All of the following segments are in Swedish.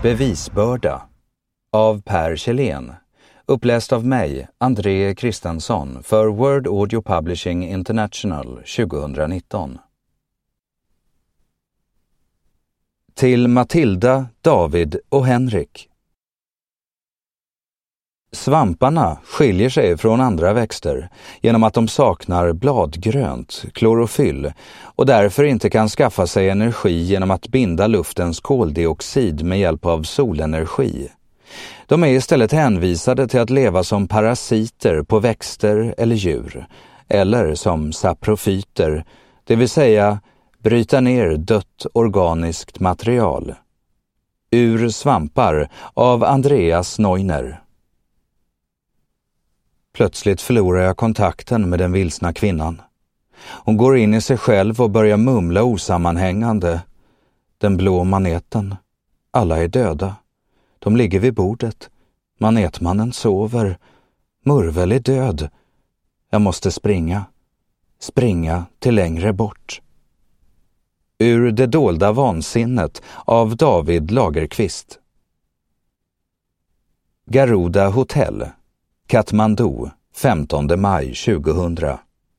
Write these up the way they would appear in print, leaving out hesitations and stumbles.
Bevisbörda av Per Kjellén, uppläst av mig, André Kristensson, för Word Audio Publishing International 2019. Till Matilda, David och Henrik. Svamparna skiljer sig från andra växter genom att de saknar bladgrönt, klorofyll, och därför inte kan skaffa sig energi genom att binda luftens koldioxid med hjälp av solenergi. De är istället hänvisade till att leva som parasiter på växter eller djur, eller som saprofyter, det vill säga bryta ner dött organiskt material. Ur svampar av Andreas Neuner. Plötsligt förlorar jag kontakten med den vilsna kvinnan. Hon går in i sig själv och börjar mumla osammanhängande. Den blå maneten. Alla är döda. De ligger vid bordet. Manetmannen sover. Murvel är död. Jag måste springa. Springa till längre bort. Ur det dolda vansinnet av David Lagerqvist. Garuda Hotel, Kathmandu, 15 maj 2000.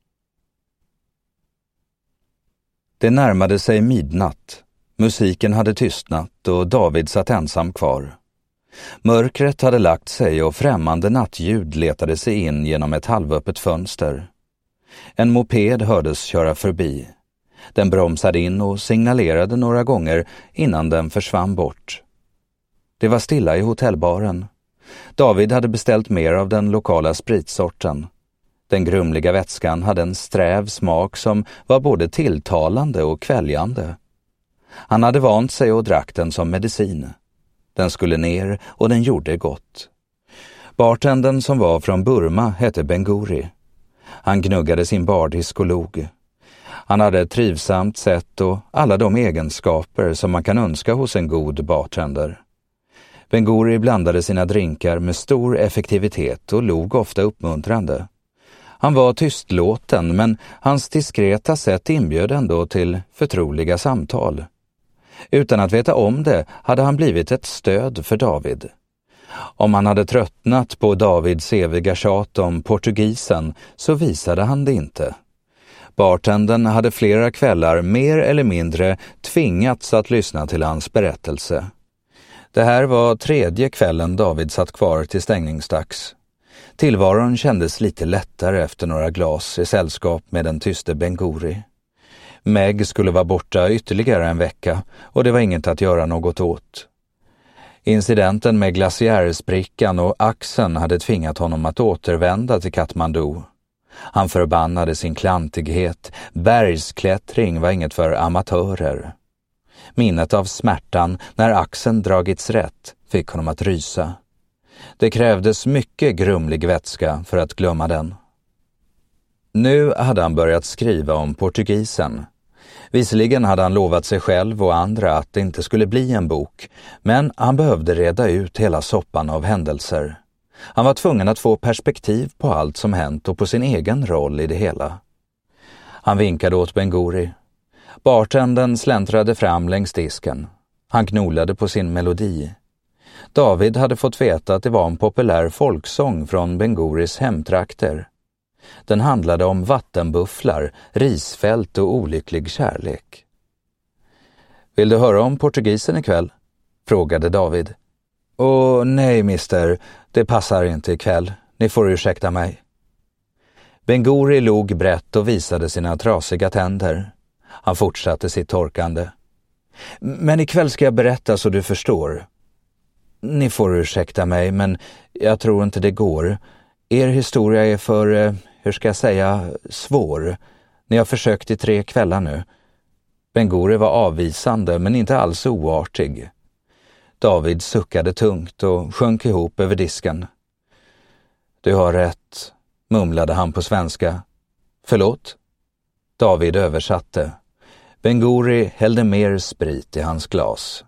Det närmade sig midnatt. Musiken hade tystnat och David satt ensam kvar. Mörkret hade lagt sig och främmande nattljud letade sig in genom ett halvöppet fönster. En moped hördes köra förbi. Den bromsade in och signalerade några gånger innan den försvann bort. Det var stilla i hotellbaren. David hade beställt mer av den lokala spritsorten. Den grumliga vätskan hade en sträv smak som var både tilltalande och kväljande. Han hade vant sig och drack den som medicin. Den skulle ner och den gjorde gott. Bartendern som var från Burma hette Benguri. Han gnuggade sin bardisk och log. Han hade ett trivsamt sätt och alla de egenskaper som man kan önska hos en god bartender. Benguri blandade sina drinkar med stor effektivitet och log ofta uppmuntrande. Han var tystlåten, men hans diskreta sätt inbjöd ändå till förtroliga samtal. Utan att veta om det hade han blivit ett stöd för David. Om han hade tröttnat på Davids eviga tjat om portugisen så visade han det inte. Bartendern hade flera kvällar mer eller mindre tvingats att lyssna till hans berättelse. Det här var tredje kvällen David satt kvar till stängningsdags. Tillvaron kändes lite lättare efter några glas i sällskap med den tyste Benguri. Meg skulle vara borta ytterligare en vecka och det var inget att göra något åt. Incidenten med glaciärsprickan och axeln hade tvingat honom att återvända till Kathmandu. Han förbannade sin klantighet. Bergsklättring var inget för amatörer. Minnet av smärtan när axeln dragits rätt fick honom att rysa. Det krävdes mycket grumlig vätska för att glömma den. Nu hade han börjat skriva om portugisen. Visserligen hade han lovat sig själv och andra att det inte skulle bli en bok, men han behövde reda ut hela soppan av händelser. Han var tvungen att få perspektiv på allt som hänt och på sin egen roll i det hela. Han vinkade åt Benguri. Bartendern släntrade fram längs disken. Han gnolade på sin melodi. David hade fått veta att det var en populär folksång från Benguris hemtrakter. Den handlade om vattenbufflar, risfält och olycklig kärlek. Vill du höra om portugisen ikväll? Frågade David. Åh nej, mister, det passar inte ikväll. Ni får ursäkta mig. Benguri log brett och visade sina trasiga tänder. Han fortsatte sitt torkande. Men ikväll ska jag berätta så du förstår. Ni får ursäkta mig, men jag tror inte det går. Er historia är för, hur ska jag säga, svår. Ni har försökt i 3 kvällar nu. Benguri var avvisande men inte alls oartig. David suckade tungt och sjönk ihop över disken. Du har rätt, mumlade han på svenska. Förlåt? David översatte. Benguri hällde mer sprit i hans glas.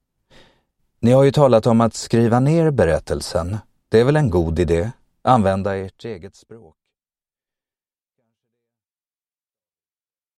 Ni har ju talat om att skriva ner berättelsen. Det är väl en god idé? Använda ert eget språk.